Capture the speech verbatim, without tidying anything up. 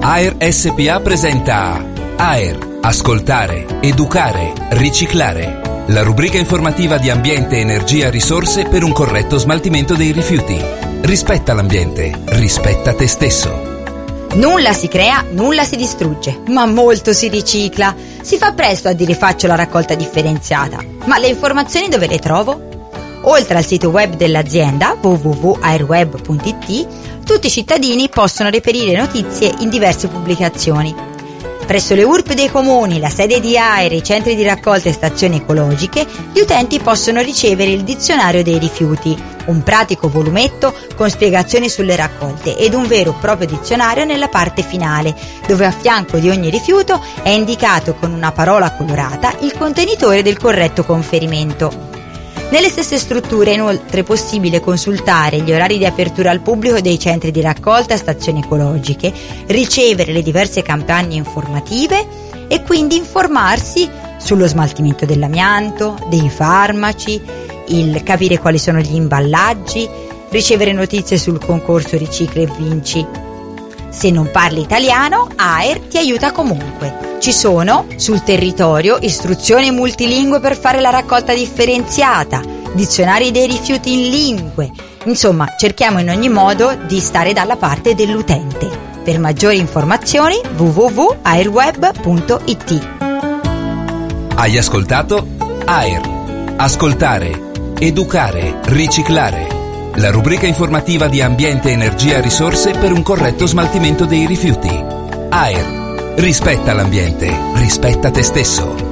A E R S P A presenta A E R, ascoltare, educare, riciclare. La rubrica informativa di ambiente, energia e risorse per un corretto smaltimento dei rifiuti. Rispetta l'ambiente, rispetta te stesso. Nulla si crea, nulla si distrugge, ma molto si ricicla. Si fa presto a dire faccio la raccolta differenziata. Ma le informazioni dove le trovo? Oltre al sito web dell'azienda w w w punto aerweb punto i t, tutti i cittadini possono reperire notizie in diverse pubblicazioni. Presso le U R P dei comuni, la sede di A E R e i centri di raccolta e stazioni ecologiche, gli utenti possono ricevere il dizionario dei rifiuti, un pratico volumetto con spiegazioni sulle raccolte ed un vero e proprio dizionario nella parte finale, dove a fianco di ogni rifiuto è indicato con una parola colorata il contenitore del corretto conferimento. Nelle stesse strutture è inoltre possibile consultare gli orari di apertura al pubblico dei centri di raccolta e stazioni ecologiche, ricevere le diverse campagne informative e quindi informarsi sullo smaltimento dell'amianto, dei farmaci, il capire quali sono gli imballaggi, ricevere notizie sul concorso Ricicla e Vinci. Se non parli italiano, A E R ti aiuta comunque. Ci sono sul territorio istruzioni multilingue per fare la raccolta differenziata, dizionari dei rifiuti in lingue. Insomma, cerchiamo in ogni modo di stare dalla parte dell'utente. Per maggiori informazioni w w w punto aerweb punto i t. Hai ascoltato A E R, ascoltare, educare, riciclare. La rubrica informativa di ambiente, energia e risorse per un corretto smaltimento dei rifiuti. A E R, rispetta l'ambiente, rispetta te stesso.